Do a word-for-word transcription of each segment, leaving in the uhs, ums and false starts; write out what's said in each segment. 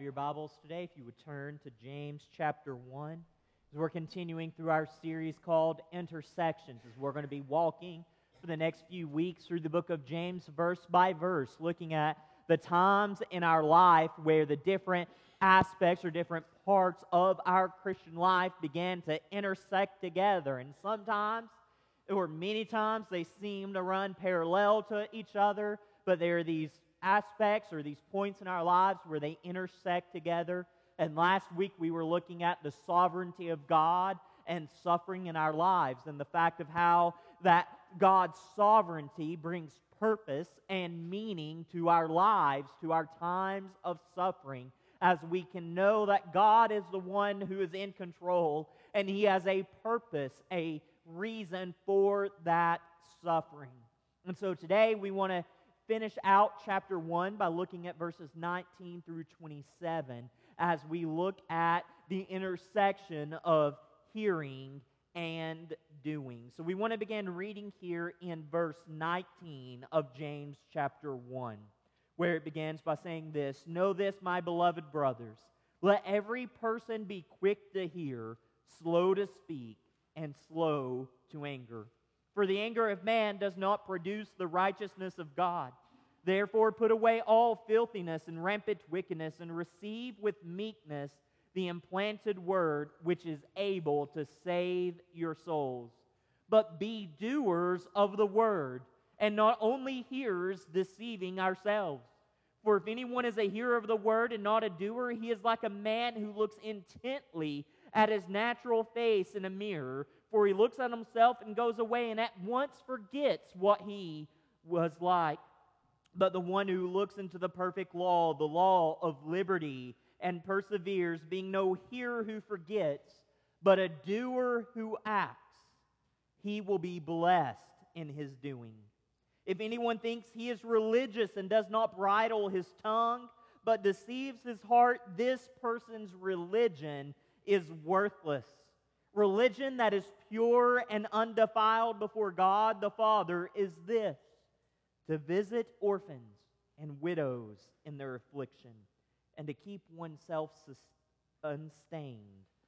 your Bibles today, if you would turn to James chapter one, as we're continuing through our series called Intersections, as we're going to be walking for the next few weeks through the book of James verse by verse, looking at the times in our life where the different aspects or different parts of our Christian life began to intersect together. And sometimes, or many times, they seem to run parallel to each other, but there are these aspects or these points in our lives where they intersect together. And last week we were looking at the sovereignty of God and suffering in our lives, and the fact of how that God's sovereignty brings purpose and meaning to our lives, to our times of suffering, as we can know that God is the one who is in control and He has a purpose, a reason for that suffering. And so today we want to finish out chapter one by looking at verses nineteen through twenty-seven as we look at the intersection of hearing and doing. So we want to begin reading here in verse nineteen of James chapter one, where it begins by saying this: "Know this, my beloved brothers, let every person be quick to hear, slow to speak, and slow to anger. For the anger of man does not produce the righteousness of God. Therefore put away all filthiness and rampant wickedness, and receive with meekness the implanted word, which is able to save your souls. But be doers of the word, and not only hearers, deceiving ourselves. For if anyone is a hearer of the word and not a doer, he is like a man who looks intently at his natural face in a mirror. For he looks at himself and goes away and at once forgets what he was like. But the one who looks into the perfect law, the law of liberty, and perseveres, being no hearer who forgets, but a doer who acts, he will be blessed in his doing. If anyone thinks he is religious and does not bridle his tongue, but deceives his heart, this person's religion is worthless. Religion that is pure and undefiled before God the Father is this: to visit orphans and widows in their affliction, and to keep oneself unstained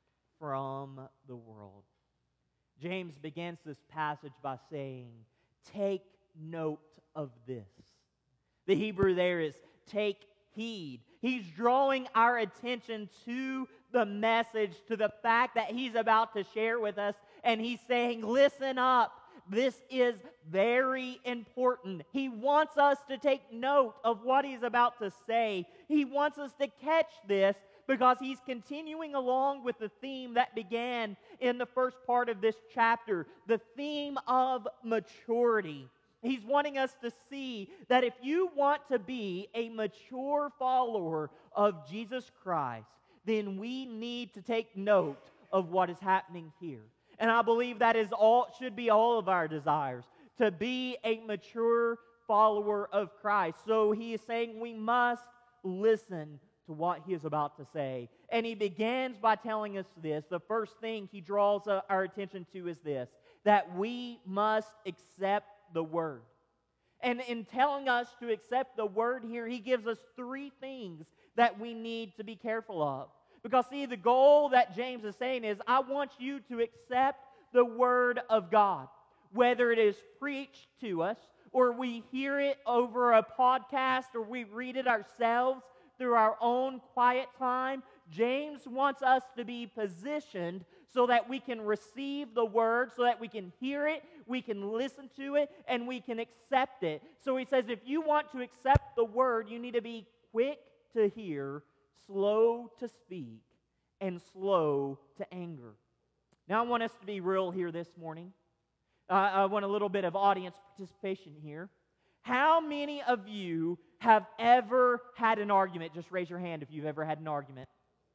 from the world." James begins this passage by saying, take note of this. The Hebrew there is take heed. He's drawing our attention to the message, to the fact that he's about to share with us, and he's saying, listen up. This is very important. He wants us to take note of what he's about to say. He wants us to catch this because he's continuing along with the theme that began in the first part of this chapter, the theme of maturity. He's wanting us to see that if you want to be a mature follower of Jesus Christ, then we need to take note of what is happening here. And I believe that is all should be all of our desires, to be a mature follower of Christ. So he is saying we must listen to what he is about to say. And he begins by telling us this. The first thing he draws our attention to is this: that we must accept the word. And in telling us to accept the word here, he gives us three things that we need to be careful of. Because see, the goal that James is saying is, I want you to accept the word of God. Whether it is preached to us, or we hear it over a podcast, or we read it ourselves through our own quiet time, James wants us to be positioned so that we can receive the word, so that we can hear it, we can listen to it, and we can accept it. So he says, if you want to accept the word, you need to be quick to hear, slow to speak, and slow to anger. Now I want us to be real here this morning. Uh, I want a little bit of audience participation here. How many of you have ever had an argument? Just raise your hand if you've ever had an argument.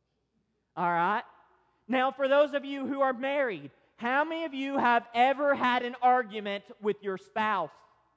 All right. Now for those of you who are married, how many of you have ever had an argument with your spouse?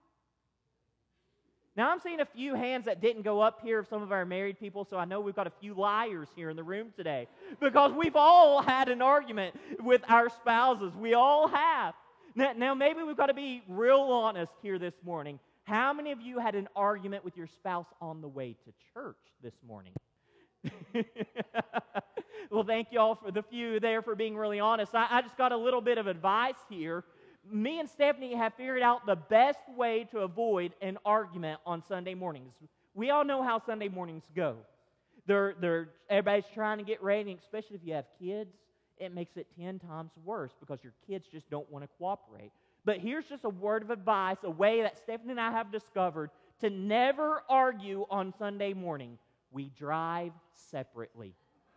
Now, I'm seeing a few hands that didn't go up here of some of our married people, so I know we've got a few liars here in the room today, because we've all had an argument with our spouses. We all have. Now, now maybe we've got to be real honest here this morning. How many of you had an argument with your spouse on the way to church this morning? Well, thank you all for the few there for being really honest. I, I just got a little bit of advice here. Me and Stephanie have figured out the best way to avoid an argument on Sunday mornings. We all know how Sunday mornings go. They're, they're, everybody's trying to get ready, and especially if you have kids, it makes it ten times worse because your kids just don't want to cooperate. But here's just a word of advice, a way that Stephanie and I have discovered to never argue on Sunday morning. We drive separately.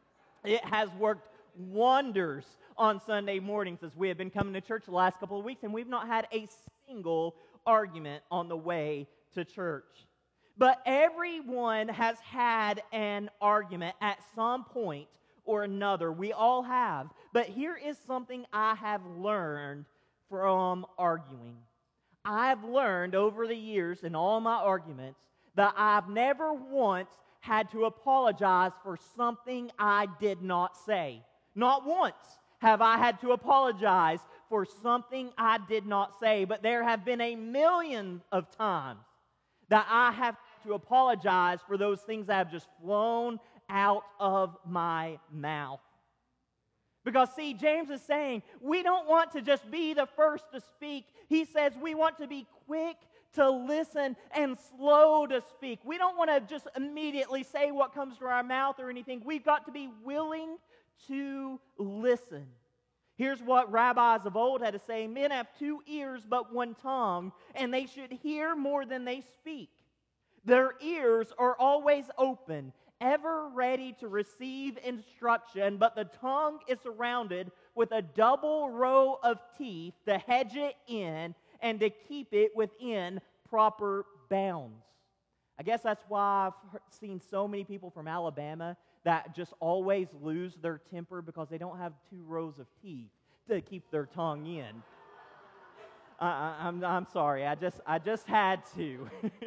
It has worked wonders on Sunday mornings as we have been coming to church the last couple of weeks, and we've not had a single argument on the way to church. But everyone has had an argument at some point or another. We all have. But here is something I have learned from arguing. I've learned over the years in all my arguments that I've never once had to apologize for something I did not say. Not once have I had to apologize for something I did not say, but there have been a million of times that I have to apologize for those things that have just flown out of my mouth. Because, see, James is saying we don't want to just be the first to speak. He says we want to be quick to listen and slow to speak. We don't want to just immediately say what comes to our mouth or anything. We've got to be willing to listen. Here's what rabbis of old had to say: men have two ears but one tongue, and they should hear more than they speak. Their ears are always open, ever ready to receive instruction, but the tongue is surrounded with a double row of teeth to hedge it in and to keep it within proper bounds. I guess that's why I've seen so many people from Alabama that just always lose their temper because they don't have two rows of teeth to keep their tongue in. I, I'm, I'm sorry, I just, I just had to.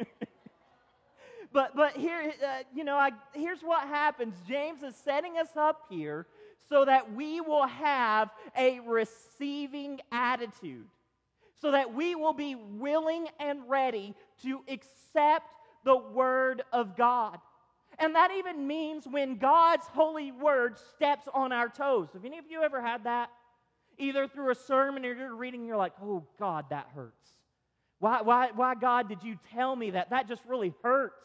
But but here, uh, you know, I, here's what happens. James is setting us up here so that we will have a receiving attitude, so that we will be willing and ready to accept the Word of God. And that even means when God's holy Word steps on our toes. Have any of you ever had that? Either through a sermon or you're reading and you're like, oh, God, that hurts. Why, why, why, God, did you tell me that? That just really hurts.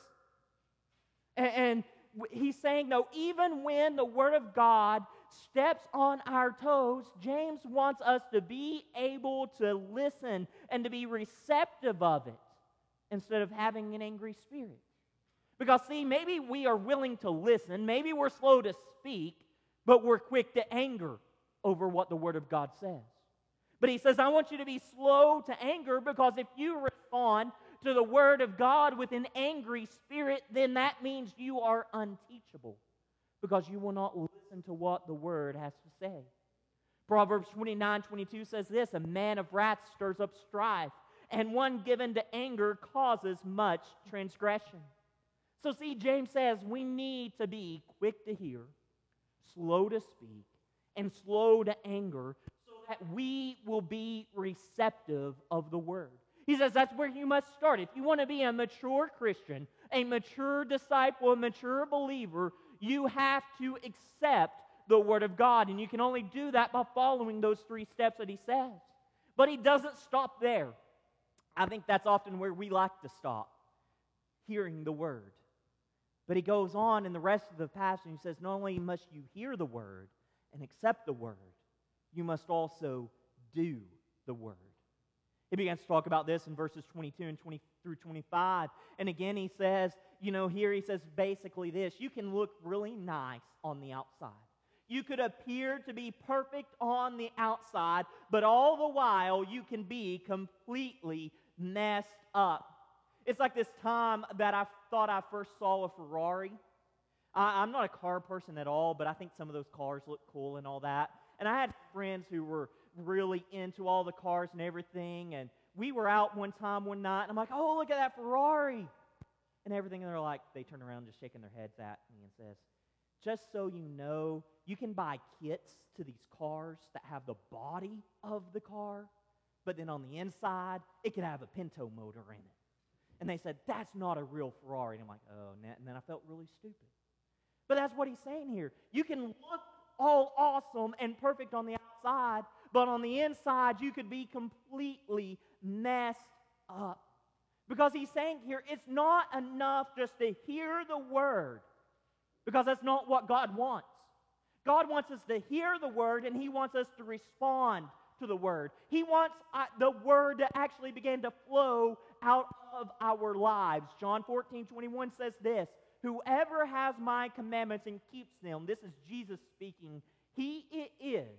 And he's saying, no, even when the Word of God steps on our toes, James wants us to be able to listen and to be receptive of it instead of having an angry spirit. Because, see, maybe we are willing to listen, maybe we're slow to speak, but we're quick to anger over what the Word of God says. But he says, I want you to be slow to anger, because if you respond to the Word of God with an angry spirit, then that means you are unteachable, because you will not listen to what the Word has to say. Proverbs twenty-nine twenty-two says this: a man of wrath stirs up strife, and one given to anger causes much transgression. So see, James says we need to be quick to hear, slow to speak, and slow to anger, so that we will be receptive of the Word. He says that's where you must start. If you want to be a mature Christian, a mature disciple, a mature believer, you have to accept the Word of God. And you can only do that by following those three steps that he says. But he doesn't stop there. I think that's often where we like to stop, hearing the Word. But he goes on in the rest of the passage and he says, not only must you hear the Word and accept the Word, you must also do the Word. He begins to talk about this in verses twenty-two and twenty through twenty-five. And again, he says, you know, here he says basically this: you can look really nice on the outside. You could appear to be perfect on the outside, but all the while you can be completely messed up. It's like this time that I thought I first saw a Ferrari. I, I'm not a car person at all, but I think some of those cars look cool and all that. And I had friends who were really into all the cars and everything, and we were out one time one night, and I'm like, oh, look at that Ferrari, and everything, and they're like, they turn around just shaking their heads at me and says, just so you know, you can buy kits to these cars that have the body of the car, but then on the inside, it could have a Pinto motor in it. And they said, that's not a real Ferrari. And I'm like, oh, and then I felt really stupid. But that's what he's saying here. You can look all awesome and perfect on the outside, but on the inside you could be completely messed up. Because he's saying here, it's not enough just to hear the word, because that's not what God wants. God wants us to hear the word, and he wants us to respond to the word. He wants uh, the word to actually begin to flow out of our lives. John fourteen twenty-one says this, whoever has my commandments and keeps them, this is Jesus speaking, he it is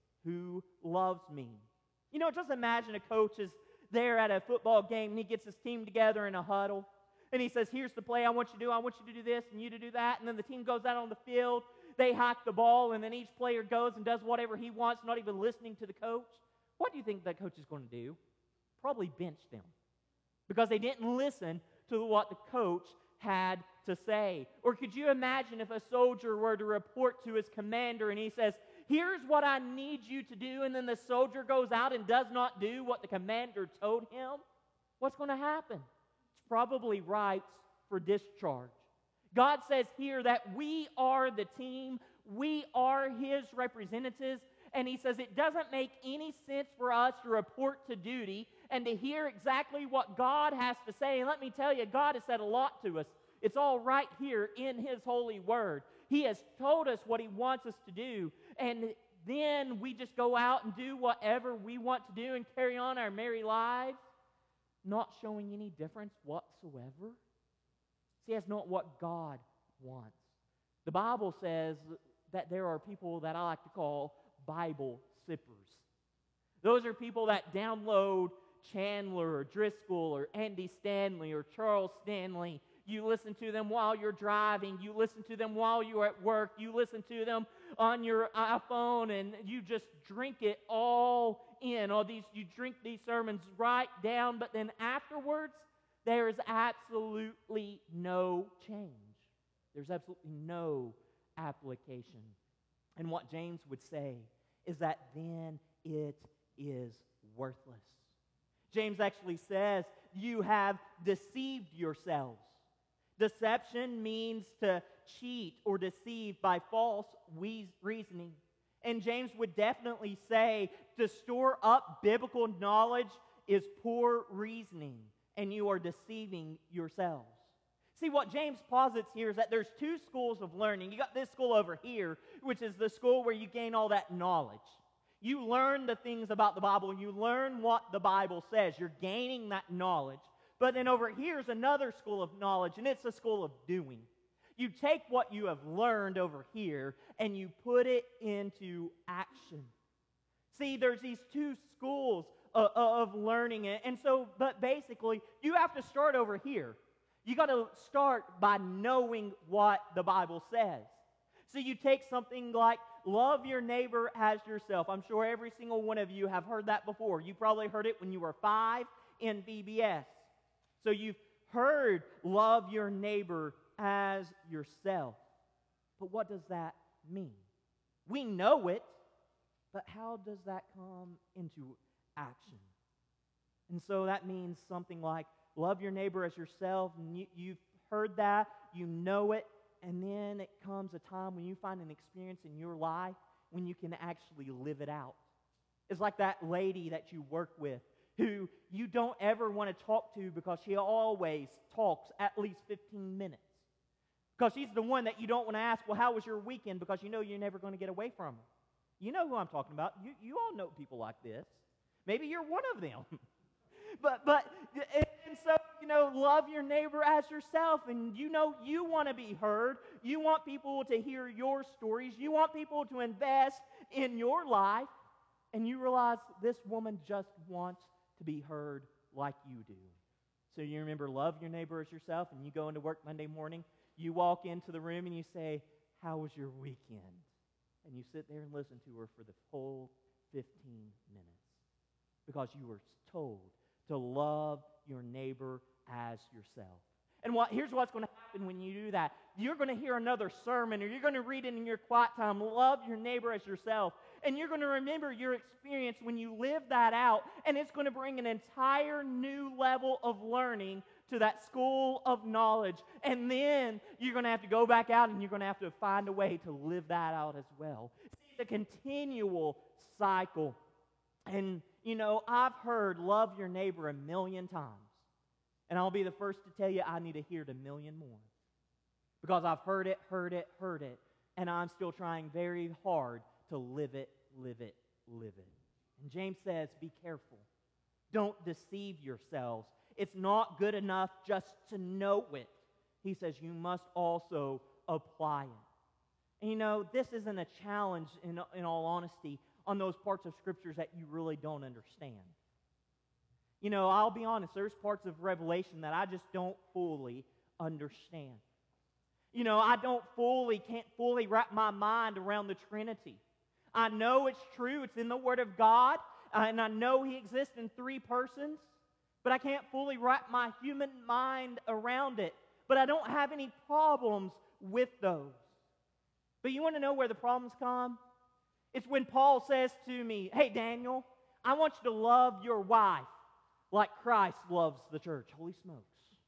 who loves me. You know, just imagine a coach is there at a football game and he gets his team together in a huddle and he says, here's the play I want you to do, I want you to do this and you to do that, and then the team goes out on the field, they hike the ball, and then each player goes and does whatever he wants, not even listening to the coach. What do you think that coach is going to do? Probably bench them, because they didn't listen to what the coach had to say. Or could you imagine if a soldier were to report to his commander and he says, here's what I need you to do, and then the soldier goes out and does not do what the commander told him? What's going to happen? It's probably rights for discharge. God says here that we are the team, we are his representatives, and he says it doesn't make any sense for us to report to duty and to hear exactly what God has to say. And let me tell you, God has said a lot to us. It's all right here in his holy word. He has told us what he wants us to do, and then we just go out and do whatever we want to do and carry on our merry lives, not showing any difference whatsoever. See, that's not what God wants. The Bible says that there are people that I like to call Bible sippers. Those are people that download Chandler or Driscoll or Andy Stanley or Charles Stanley. You listen to them while you're driving. You listen to them while you're at work. You listen to them on your iPhone, and you just drink it all in. All these, you drink these sermons right down, but then afterwards, there is absolutely no change. There's absolutely no application. And what James would say is that then it is worthless. James actually says, you have deceived yourselves. Deception means to cheat or deceive by false reasoning. And James would definitely say to store up biblical knowledge is poor reasoning, and you are deceiving yourselves. See, what James posits here is that there's two schools of learning. You got this school over here, which is the school where you gain all that knowledge. You learn the things about the Bible, and you learn what the Bible says. You're gaining that knowledge. But then over here is another school of knowledge, and it's the school of doing. You take what you have learned over here, and you put it into action. See, there's these two schools of, of learning it. And so, but basically, you have to start over here. You got to start by knowing what the Bible says. So you take something like love your neighbor as yourself. I'm sure every single one of you have heard that before. You probably heard it when you were five in V B S. So you've heard love your neighbor as yourself. But what does that mean? We know it, but how does that come into action? And so that means something like love your neighbor as yourself. And you, you've heard that, you know it, and then it comes a time when you find an experience in your life when you can actually live it out. It's like that lady that you work with who you don't ever want to talk to because she always talks at least fifteen minutes. Because she's the one that you don't want to ask, well, how was your weekend? Because you know you're never going to get away from her. You know who I'm talking about. You, you all know people like this. Maybe you're one of them. but, but, and so, you know, love your neighbor as yourself. And you know you want to be heard. You want people to hear your stories. You want people to invest in your life. And you realize this woman just wants to be heard like you do. So you remember, love your neighbor as yourself, and you go into work Monday morning, you walk into the room and you say, how was your weekend? And you sit there and listen to her for the whole fifteen minutes because you were told to love your neighbor as yourself. And what, here's what's going to happen when you do that. You're going to hear another sermon, or you're going to read it in your quiet time, love your neighbor as yourself. And you're going to remember your experience when you live that out, and it's going to bring an entire new level of learning to that school of knowledge. And then you're going to have to go back out and you're going to have to find a way to live that out as well. It's a continual cycle. And, you know, I've heard love your neighbor a million times. And I'll be the first to tell you I need to hear it a million more. Because I've heard it, heard it, heard it. And I'm still trying very hard to live it, live it, live it. And James says, be careful. Don't deceive yourselves. It's not good enough just to know it. He says you must also apply it. And you know, this isn't a challenge, in, in all honesty, on those parts of Scriptures that you really don't understand. You know, I'll be honest, there's parts of Revelation that I just don't fully understand. You know, I don't fully, can't fully wrap my mind around the Trinity. I know it's true, it's in the Word of God, and I know He exists in three persons, but I can't fully wrap my human mind around it. But I don't have any problems with those. But you want to know where the problems come? It's when Paul says to me, hey, Daniel, I want you to love your wife like Christ loves the church. Holy smokes.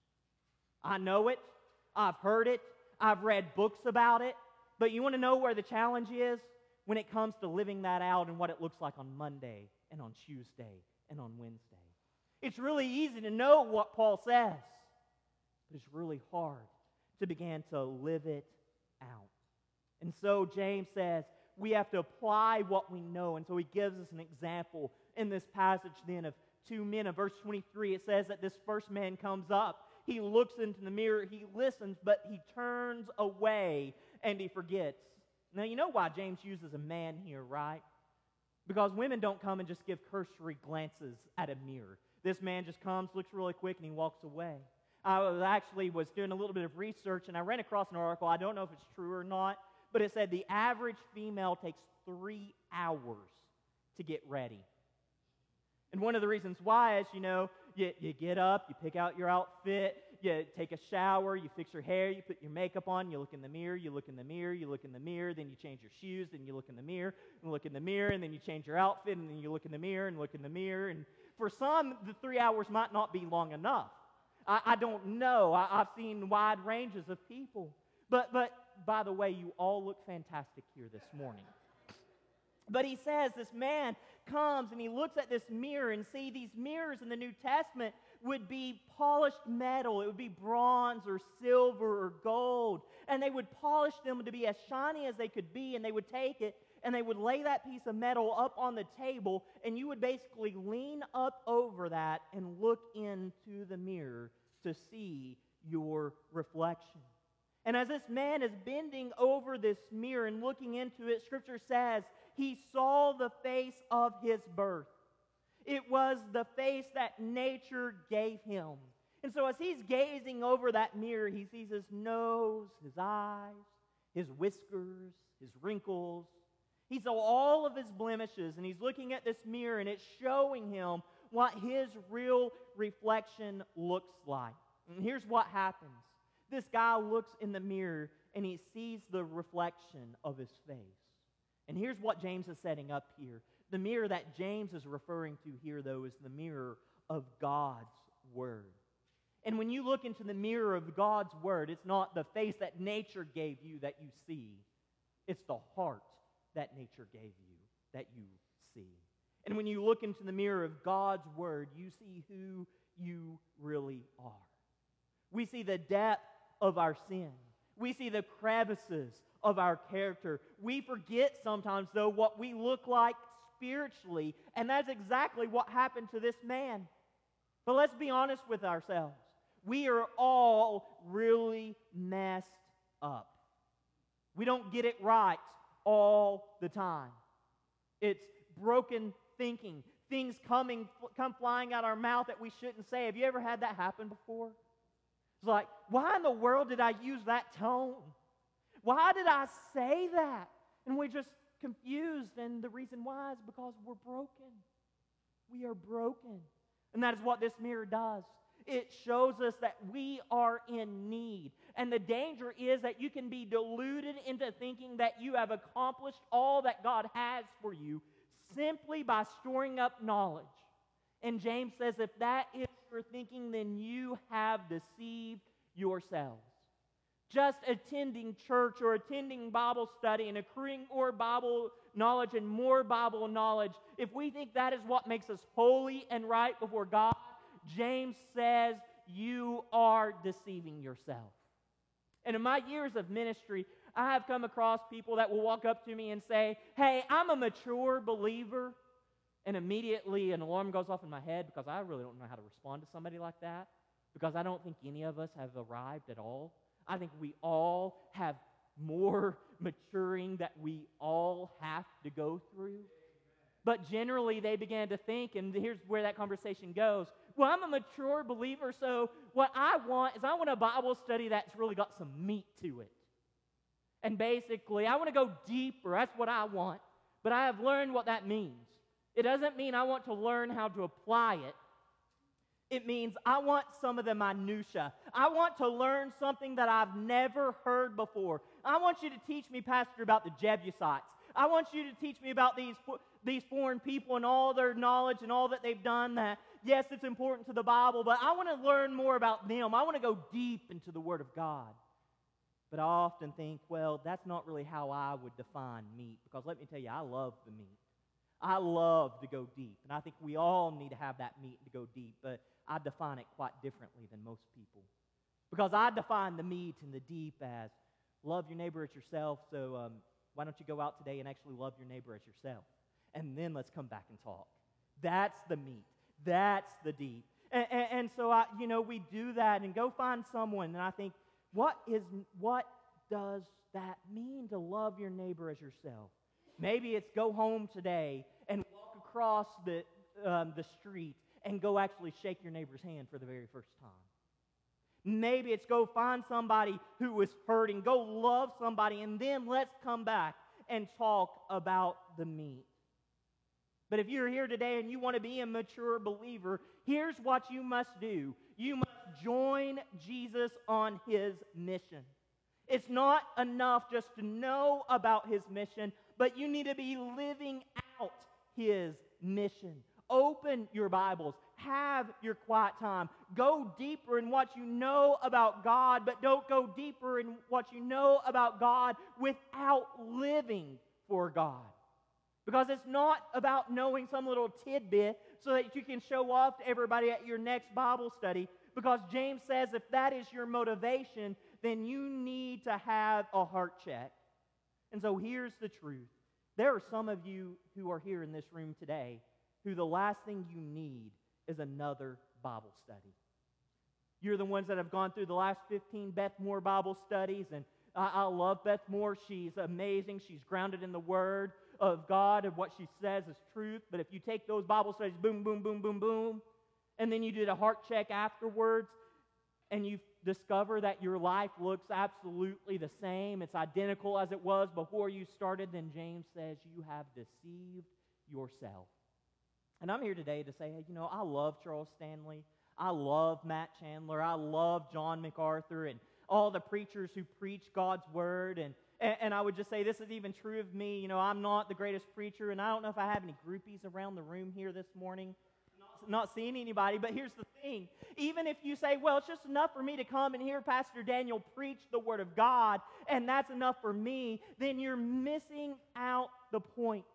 I know it. I've heard it. I've read books about it. But you want to know where the challenge is? When it comes to living that out and what it looks like on Monday and on Tuesday and on Wednesday. It's really easy to know what Paul says, but it's really hard to begin to live it out. And so James says we have to apply what we know. And so he gives us an example in this passage then of two men. In verse twenty-three, it says that this first man comes up. He looks into the mirror, he listens, but he turns away and he forgets. Now, you know why James uses a man here, right? Because women don't come and just give cursory glances at a mirror. This man just comes, looks really quick, and he walks away. I was actually was doing a little bit of research, and I ran across an article. I don't know if it's true or not, but it said the average female takes three hours to get ready. And one of the reasons why is, you know, you, you get up, you pick out your outfit, you take a shower, you fix your hair, you put your makeup on, you look in the mirror, you look in the mirror, you look in the mirror, then you change your shoes, then you look in the mirror, and look in the mirror, and then you change your outfit, and then you look in the mirror, and look in the mirror. And for some, the three hours might not be long enough. I, I don't know. I, I've seen wide ranges of people. But, but, by the way, you all look fantastic here this morning. But he says this man comes and he looks at this mirror, and see, these mirrors in the New Testament would be polished metal. It would be bronze or silver or gold. And they would polish them to be as shiny as they could be, and they would take it and they would lay that piece of metal up on the table, and you would basically lean up over that and look into the mirror to see your reflection. And as this man is bending over this mirror and looking into it, Scripture says he saw the face of his birth. It was the face that nature gave him. And so as he's gazing over that mirror, he sees his nose, his eyes, his whiskers, his wrinkles. He saw all of his blemishes, and he's looking at this mirror, and it's showing him what his real reflection looks like. And here's what happens. This guy looks in the mirror, and he sees the reflection of his face. And here's what James is setting up here. The mirror that James is referring to here, though, is the mirror of God's Word. And when you look into the mirror of God's Word, it's not the face that nature gave you that you see. It's the heart that nature gave you that you see. And when you look into the mirror of God's Word, you see who you really are. We see the depth of our sin. We see the crevices of our character. We forget sometimes, though, what we look like spiritually, and that's exactly what happened to this man. But let's be honest with ourselves. We are all really messed up. We don't get it right all the time. It's broken thinking, things coming, come flying out our mouth that we shouldn't say. Have you ever had that happen before? It's like, why in the world did I use that tone? Why did I say that? And we're just confused, and the reason why is because we're broken. We are broken. And that is what this mirror does. It shows us that we are in need. And the danger is that you can be deluded into thinking that you have accomplished all that God has for you simply by storing up knowledge. And James says if that is for thinking, then you have deceived yourselves. Just attending church or attending Bible study and accruing more Bible knowledge and more Bible knowledge, if we think that is what makes us holy and right before God, James says you are deceiving yourself. And in my years of ministry, I have come across people that will walk up to me and say, hey, I'm a mature believer. And immediately an alarm goes off in my head because I really don't know how to respond to somebody like that, because I don't think any of us have arrived at all. I think we all have more maturing that we all have to go through. But generally they began to think, and here's where that conversation goes, well, I'm a mature believer, so what I want is I want a Bible study that's really got some meat to it. And basically, I want to go deeper. That's what I want. But I have learned what that means. It doesn't mean I want to learn how to apply it. It means I want some of the minutia. I want to learn something that I've never heard before. I want you to teach me, Pastor, about the Jebusites. I want you to teach me about these, these foreign people and all their knowledge and all that they've done. That, yes, it's important to the Bible, but I want to learn more about them. I want to go deep into the Word of God. But I often think, well, that's not really how I would define meat, because let me tell you, I love the meat. I love to go deep, and I think we all need to have that meat to go deep, but I define it quite differently than most people. Because I define the meat and the deep as love your neighbor as yourself, so um, why don't you go out today and actually love your neighbor as yourself? And then let's come back and talk. That's the meat. That's the deep. And, and, and so, I, you know, we do that and go find someone, and I think, what is what does that mean to love your neighbor as yourself? Maybe it's go home today and walk across the, um, the street and go actually shake your neighbor's hand for the very first time. Maybe it's go find somebody who is hurting, go love somebody, and then let's come back and talk about the meat. But if you're here today and you want to be a mature believer, here's what you must do. You must join Jesus on his mission. It's not enough just to know about his mission, but you need to be living out his mission. Open your Bibles. Have your quiet time. Go deeper in what you know about God, but don't go deeper in what you know about God without living for God. Because it's not about knowing some little tidbit so that you can show off to everybody at your next Bible study. Because James says if that is your motivation, then you need to have a heart check. And so here's the truth. There are some of you who are here in this room today who the last thing you need is another Bible study. You're the ones that have gone through the last fifteen Beth Moore Bible studies, and I, I love Beth Moore. She's amazing. She's grounded in the Word of God, and what she says is truth. But if you take those Bible studies, boom, boom, boom, boom, boom, and then you did a heart check afterwards, and you discover that your life looks absolutely the same, it's identical as it was before you started, then James says you have deceived yourself. And I'm here today to say, hey, you know, I love Charles Stanley. I love Matt Chandler. I love John MacArthur and all the preachers who preach God's Word. And, and, and I would just say this is even true of me. You know, I'm not the greatest preacher, and I don't know if I have any groupies around the room here this morning. Not, not seeing anybody, but here's the thing. Even if you say, well, it's just enough for me to come and hear Pastor Daniel preach the Word of God, and that's enough for me, then you're missing out the point.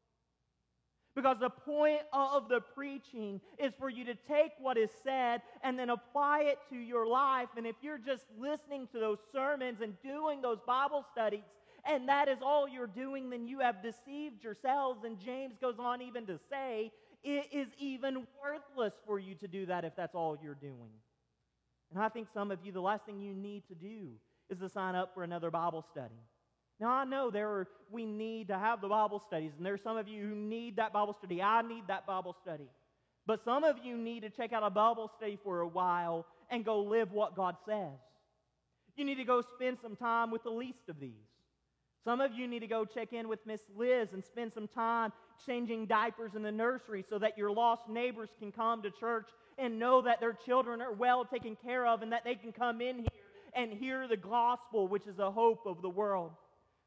Because the point of the preaching is for you to take what is said and then apply it to your life. And if you're just listening to those sermons and doing those Bible studies, and that is all you're doing, then you have deceived yourselves. And James goes on even to say, it is even worthless for you to do that if that's all you're doing. And I think some of you, the last thing you need to do is to sign up for another Bible study. Now, I know there are, we need to have the Bible studies, and there are some of you who need that Bible study. I need that Bible study. But some of you need to check out a Bible study for a while and go live what God says. You need to go spend some time with the least of these. Some of you need to go check in with Miss Liz and spend some time changing diapers in the nursery so that your lost neighbors can come to church and know that their children are well taken care of and that they can come in here and hear the gospel, which is the hope of the world.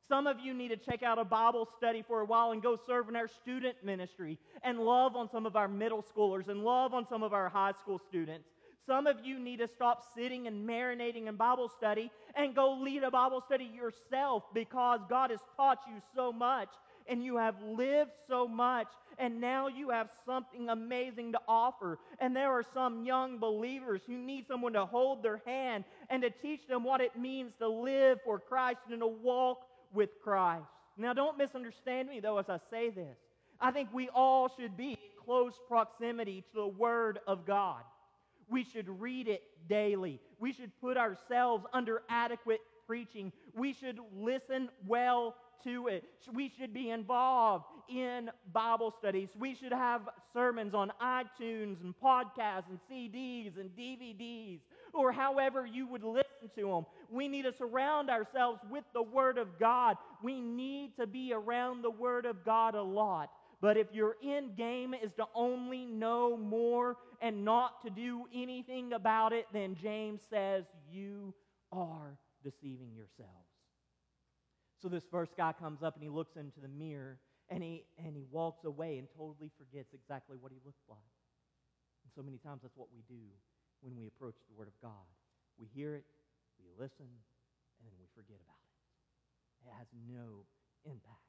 Some of you need to check out a Bible study for a while and go serve in our student ministry and love on some of our middle schoolers and love on some of our high school students. Some of you need to stop sitting and marinating in Bible study and go lead a Bible study yourself, because God has taught you so much and you have lived so much, and now you have something amazing to offer. And there are some young believers who need someone to hold their hand and to teach them what it means to live for Christ and to walk with Christ. Now, don't misunderstand me, though, as I say this. I think we all should be in close proximity to the Word of God. We should read it daily. We should put ourselves under adequate preaching. We should listen well to it. We should be involved in Bible studies. We should have sermons on iTunes and podcasts and C Ds and D V Ds, or however you would listen to them. We need to surround ourselves with the Word of God. We need to be around the Word of God a lot. But if your end game is to only know more and not to do anything about it, then James says you are deceiving yourselves. So this first guy comes up and he looks into the mirror and he and he walks away and totally forgets exactly what he looked like. And so many times that's what we do when we approach the Word of God. We hear it, we listen, and then we forget about it. It has no impact.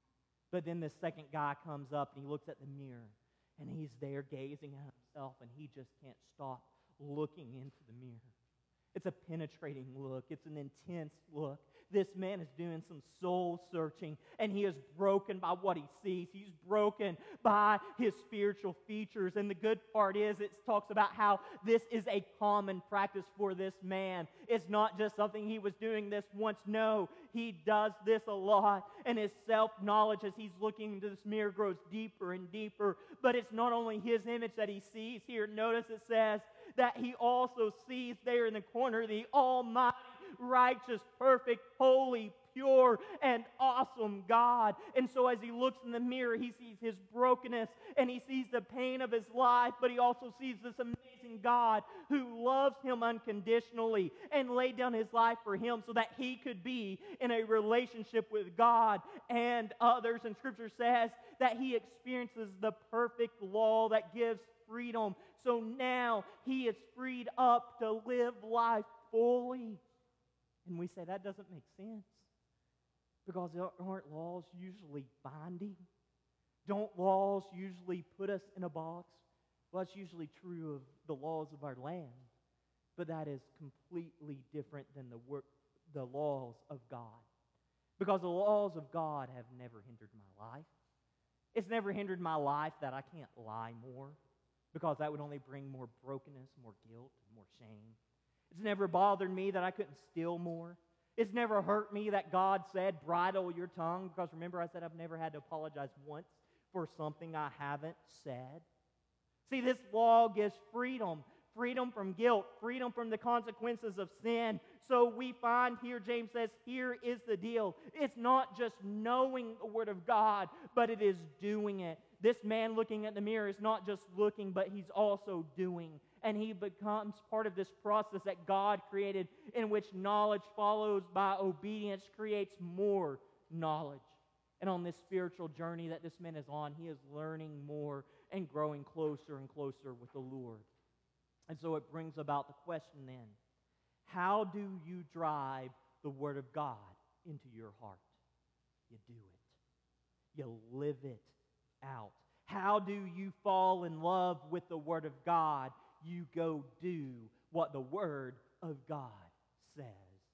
But then this second guy comes up and he looks at the mirror and he's there gazing at himself and he just can't stop looking into the mirror. It's a penetrating look. It's an intense look. This man is doing some soul searching, and he is broken by what he sees. He's broken by his spiritual features. And the good part is it talks about how this is a common practice for this man. It's not just something he was doing this once. No, he does this a lot. And his self-knowledge as he's looking into this mirror grows deeper and deeper. But it's not only his image that he sees here. Notice it says that he also sees there in the corner the Almighty, righteous, perfect, holy, pure, and awesome God. And so as he looks in the mirror, he sees his brokenness and he sees the pain of his life, but he also sees this amazing God who loves him unconditionally and laid down his life for him so that he could be in a relationship with God and others. And Scripture says that he experiences the perfect law that gives freedom. So now he is freed up to live life fully. And we say that doesn't make sense, because aren't laws usually binding? Don't laws usually put us in a box? Well, that's usually true of the laws of our land, but that is completely different than the work, the laws of God, because the laws of God have never hindered my life. It's never hindered my life that I can't lie more, because that would only bring more brokenness, more guilt, more shame. It's never bothered me that I couldn't steal more. It's never hurt me that God said, bridle your tongue, because remember I said I've never had to apologize once for something I haven't said. See, this law gives freedom, freedom from guilt, freedom from the consequences of sin. So we find here, James says, here is the deal. It's not just knowing the Word of God, but it is doing it. This man looking at the mirror is not just looking, but he's also doing. And he becomes part of this process that God created, in which knowledge follows by obedience creates more knowledge. And on this spiritual journey that this man is on, he is learning more and growing closer and closer with the Lord. And so it brings about the question then, how do you drive the Word of God into your heart? You do it. You live it out. How do you fall in love with the Word of God? You go do what the Word of God says.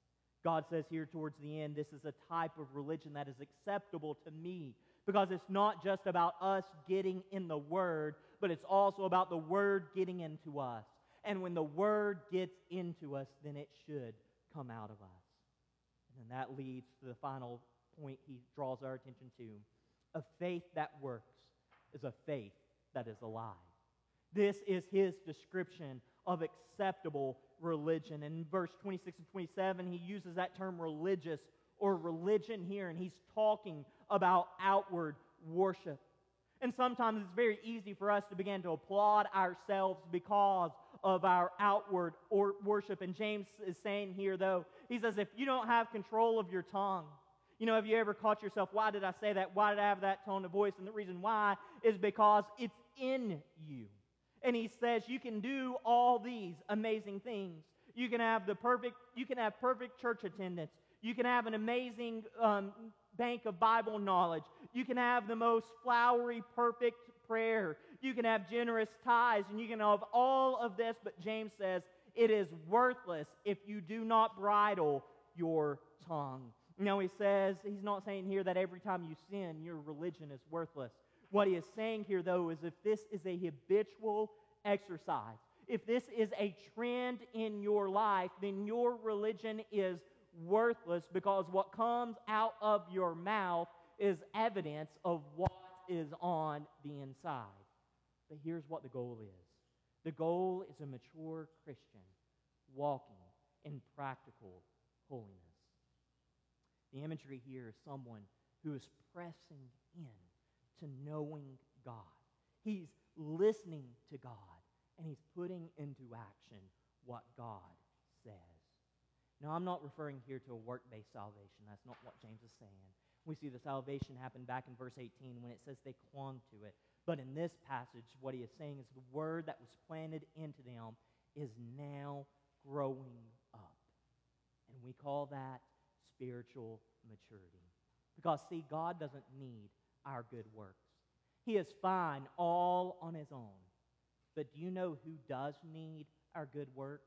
God says here towards the end, this is a type of religion that is acceptable to me, because it's not just about us getting in the Word, but it's also about the Word getting into us. And when the Word gets into us, then it should come out of us. And then that leads to the final point he draws our attention to. A faith that works is a faith that is alive. This is his description of acceptable religion. In verse twenty-six and twenty-seven, he uses that term religious or religion here, and he's talking about outward worship. And sometimes it's very easy for us to begin to applaud ourselves because of our outward or worship. And James is saying here, though, he says, if you don't have control of your tongue, You know, have you ever caught yourself, why did I say that? Why did I have that tone of voice? And the reason why is because it's in you. And he says you can do all these amazing things. You can have the perfect, you can have perfect church attendance. You can have an amazing um, bank of Bible knowledge. You can have the most flowery, perfect prayer. You can have generous tithes, and you can have all of this, but James says it is worthless if you do not bridle your tongue. Now he says, he's not saying here that every time you sin, your religion is worthless. What he is saying here, though, is if this is a habitual exercise, if this is a trend in your life, then your religion is worthless, because what comes out of your mouth is evidence of what is on the inside. But here's what the goal is. The goal is a mature Christian walking in practical holiness. The imagery here is someone who is pressing in to knowing God. He's listening to God, and he's putting into action what God says. Now, I'm not referring here to a work-based salvation. That's not what James is saying. We see the salvation happen back in verse eighteen when it says they clung to it. But in this passage, what he is saying is the word that was planted into them is now growing up. And we call that spiritual maturity. Because, see, God doesn't need our good works. He is fine all on his own. But do you know who does need our good works?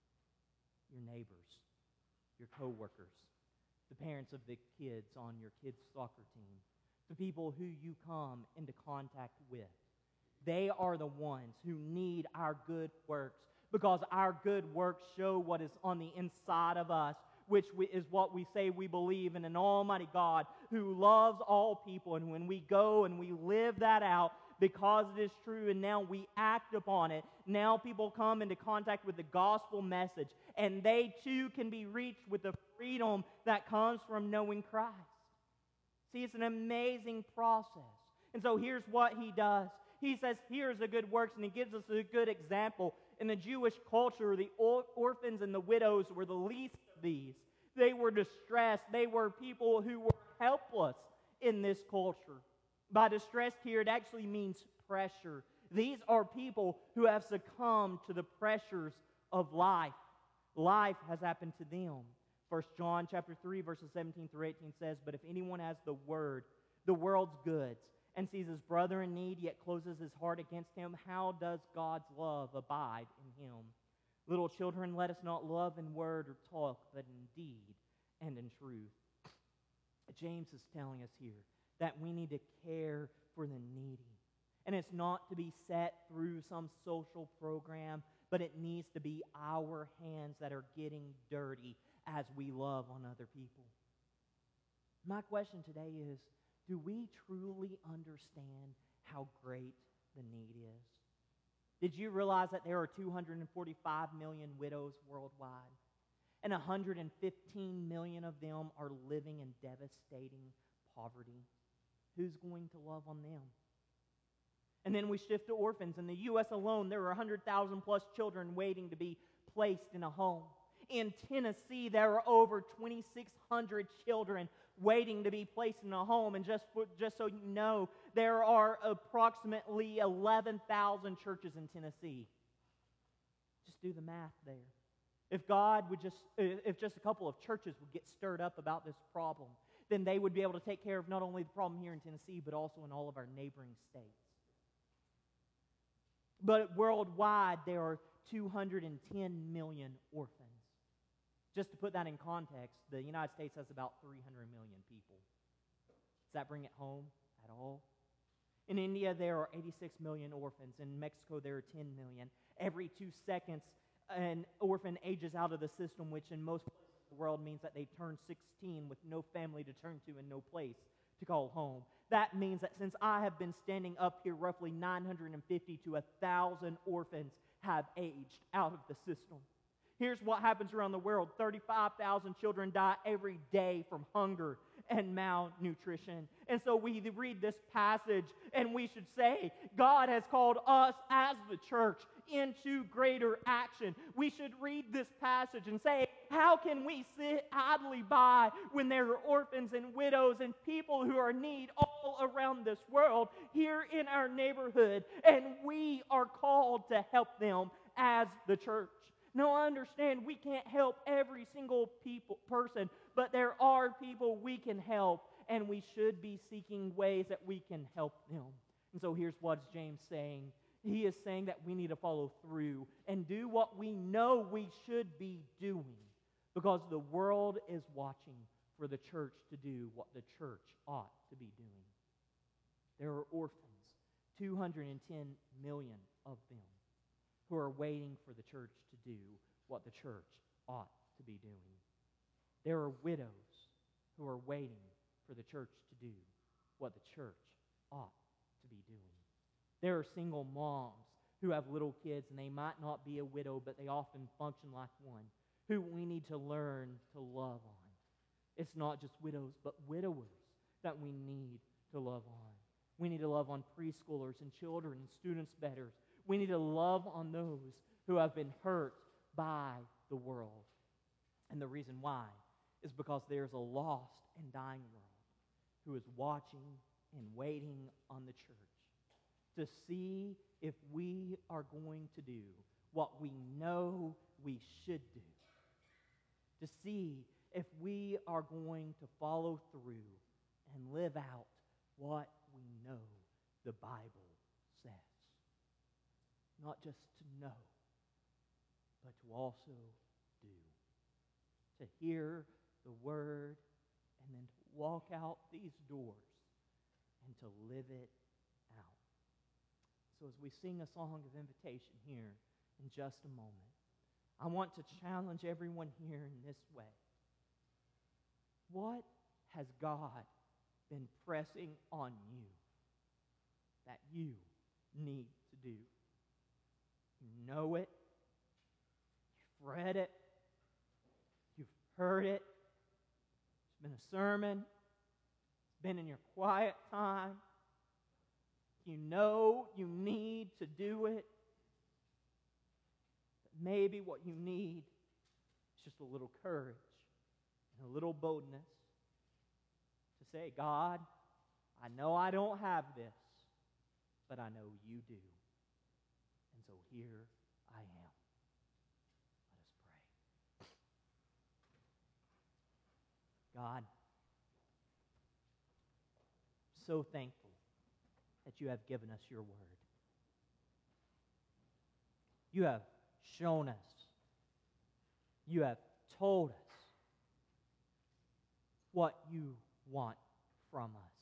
Your neighbors, your co-workers, the parents of the kids on your kids' soccer team, the people who you come into contact with. They are the ones who need our good works, because our good works show what is on the inside of us, which is what we say we believe in an almighty God who loves all people. And when we go and we live that out, because it is true, and now we act upon it, now people come into contact with the gospel message, and they too can be reached with the freedom that comes from knowing Christ. See, it's an amazing process. And so here's what he does. He says, here's the good works, and he gives us a good example. In the Jewish culture, the or- orphans and the widows were the least of these. They were distressed. They were people who were helpless in this culture. By distressed here, it actually means pressure. These are people who have succumbed to the pressures of life. Life has happened to them. First John chapter three, verses seventeen through eighteen says, "But if anyone has the word, the world's goods, and sees his brother in need, yet closes his heart against him, how does God's love abide in him? Little children, let us not love in word or talk, but in deed and in truth." James is telling us here that we need to care for the needy. And it's not to be set through some social program, but it needs to be our hands that are getting dirty as we love on other people. My question today is, do we truly understand how great the need is? Did you realize that there are two hundred forty-five million widows worldwide? And one hundred fifteen million of them are living in devastating poverty. Who's going to love on them? And then we shift to orphans. In the U S alone, there are one hundred thousand plus children waiting to be placed in a home. In Tennessee, there are over twenty-six hundred children waiting to be placed in a home. And just, for, just so you know, there are approximately eleven thousand churches in Tennessee. Just do the math there. If God would just, if just a couple of churches would get stirred up about this problem, then they would be able to take care of not only the problem here in Tennessee, but also in all of our neighboring states. But worldwide, there are two hundred ten million orphans. Just to put that in context, the United States has about three hundred million people. Does that bring it home at all? In India, there are eighty-six million orphans. In Mexico, there are ten million. Every two seconds, an orphan ages out of the system, which in most places of the world means that they turn sixteen with no family to turn to and no place to call home. That means that since I have been standing up here, roughly nine hundred fifty to one thousand orphans have aged out of the system. Here's what happens around the world. thirty-five thousand children die every day from hunger and malnutrition. And so we read this passage and we should say, God has called us as the church into greater action. We should read this passage and say, How can we sit idly by when there are orphans and widows and people who are in need all around this world, here in our neighborhood, and we are called to help them as the church? Now, I understand we can't help every single people, person, but there are people we can help, and we should be seeking ways that we can help them. And so here's what James is saying. He is saying that we need to follow through and do what we know we should be doing, because the world is watching for the church to do what the church ought to be doing. There are orphans, two hundred ten million of them, who are waiting for the church to do what the church ought to be doing. There are widows who are waiting for the church to do what the church ought to be doing. There are single moms who have little kids, and they might not be a widow, but they often function like one, who we need to learn to love on. It's not just widows, but widowers that we need to love on. We need to love on preschoolers and children and students better. We need to love on those who have been hurt by the world. And the reason why is because there's a lost and dying world who is watching and waiting on the church to see if we are going to do what we know we should do, to see if we are going to follow through and live out what we know the Bible says. Not just to know, but to also do. To hear the word and then to walk out these doors and to live it out. So as we sing a song of invitation here in just a moment, I want to challenge everyone here in this way. What has God been pressing on you that you need to do? You know it. You've read it. You've heard it. It's been a sermon. It's been in your quiet time. You know you need to do it. But maybe what you need is just a little courage and a little boldness to say, God, I know I don't have this, but I know you do. And so here I am. Let us pray. God, so thankful that you have given us your word. You have shown us. You have told us what you want from us.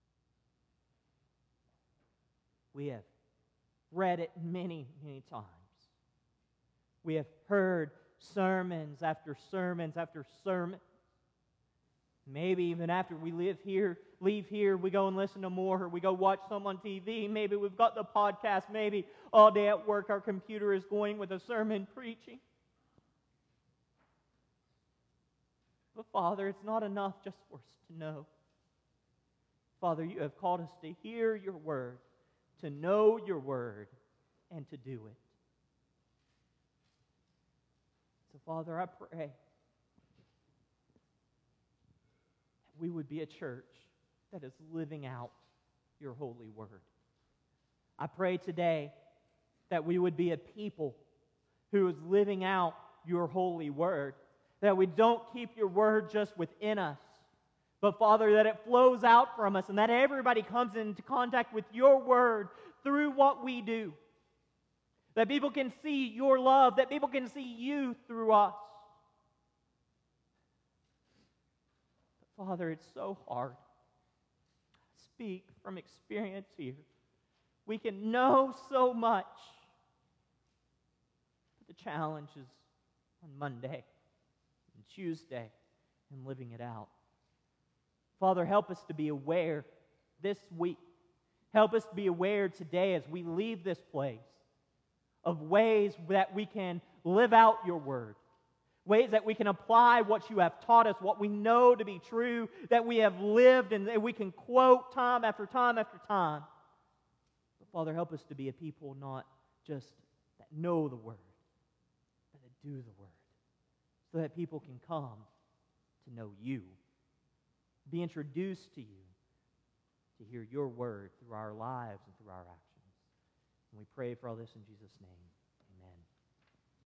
We have read it many, many times. We have heard sermons after sermons after sermons. Maybe even after we live here, leave here, we go and listen to more, or we go watch some on T V. Maybe we've got the podcast. Maybe all day at work our computer is going with a sermon preaching. But Father, it's not enough just for us to know. Father, you have called us to hear your word, to know your word, and to do it. So Father, I pray that we would be a church that is living out your holy word. I pray today that we would be a people who is living out your holy word, that we don't keep your word just within us, but Father, that it flows out from us and that everybody comes into contact with your word through what we do. That people can see your love, that people can see you through us. But Father, it's so hard. I speak from experience here. We can know so much. But the challenge is on Monday and Tuesday and living it out. Father, help us to be aware this week. Help us to be aware today as we leave this place of ways that we can live out your word. Ways that we can apply what you have taught us, what we know to be true, that we have lived and that we can quote time after time after time. But Father, help us to be a people not just that know the word, but that do the word. so that people can come to know you, be introduced to you, to hear your word through our lives and through our actions. And we pray for all this in Jesus' name.